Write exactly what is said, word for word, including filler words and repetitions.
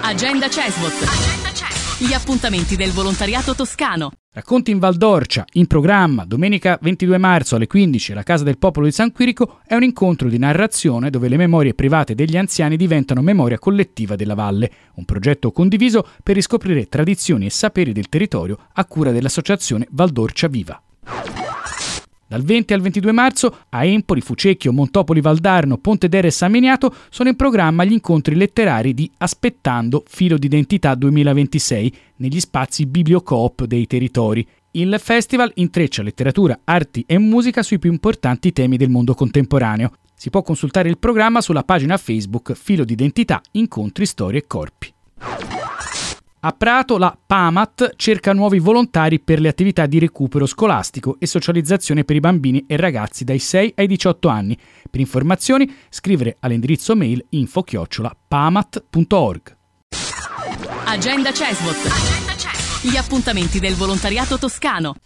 Agenda Cesbot. Agenda Cesbot. Gli appuntamenti del volontariato toscano. Racconti in Val d'Orcia, in programma, domenica ventidue marzo alle quindici alla Casa del Popolo di San Quirico, è un incontro di narrazione dove le memorie private degli anziani diventano memoria collettiva della valle, un progetto condiviso per riscoprire tradizioni e saperi del territorio a cura dell'associazione Val d'Orcia Viva. Dal venti al ventidue marzo a Empoli, Fucecchio, Montopoli Valdarno, Pontedera e San Miniato sono in programma gli incontri letterari di Aspettando Filo d'Identità duemilaventisei negli spazi Bibliocoop dei territori. Il festival intreccia letteratura, arti e musica sui più importanti temi del mondo contemporaneo. Si può consultare il programma sulla pagina Facebook Filo d'Identità, Incontri, Storie e Corpi. A Prato la PAMAT cerca nuovi volontari per le attività di recupero scolastico e socializzazione per i bambini e ragazzi dai sei ai diciotto anni. Per informazioni scrivere all'indirizzo mail info chiocciola pamat punto org. Agenda Cesbot. Agenda Cesbot. Gli appuntamenti del volontariato toscano.